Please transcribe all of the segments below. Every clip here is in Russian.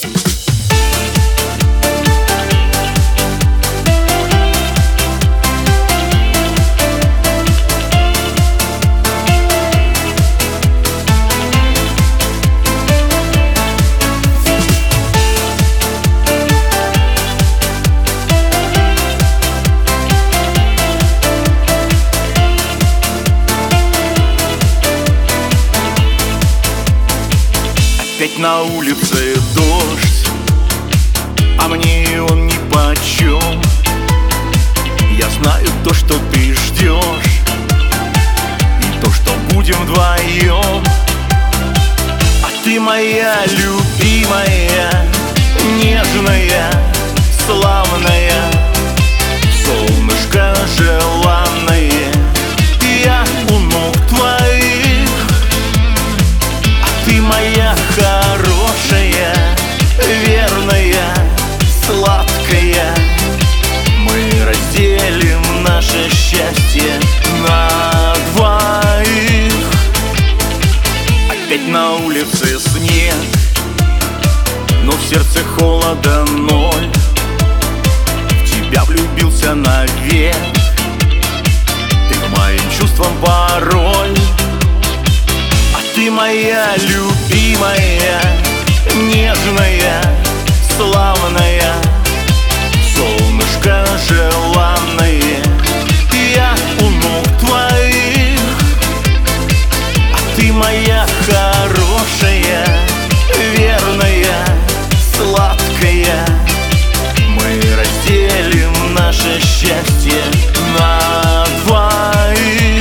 Опять на улице дождь, а мне он нипочем. Я знаю то, что ты ждешь, и то, что будем вдвоем. А ты моя любимая, нежная, славная, солнышко желанное. Я у ног твоих, а ты моя хорошая, верная, сладкая. Мы разделим наше счастье на двоих. Опять на улице снег, но в сердце холода ноль. В тебя влюбился навек, ты к моим чувствам пароль. А ты моя любимая, нежная, славная, солнышко желанное. Я у ног твоих, а ты моя хорошая, верная, сладкая. Мы разделим наше счастье на двоих.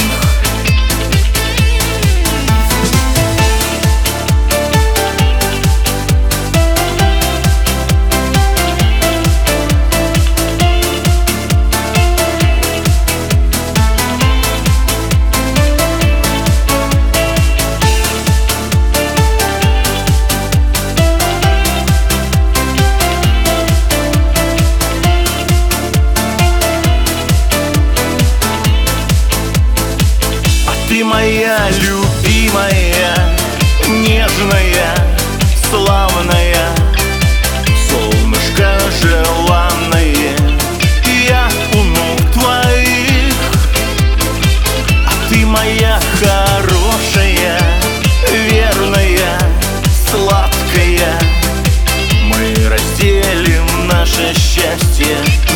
Ты моя любимая, нежная, славная, солнышко желанное. Я у ног твоих, а ты моя хорошая, верная, сладкая. Мы разделим наше счастье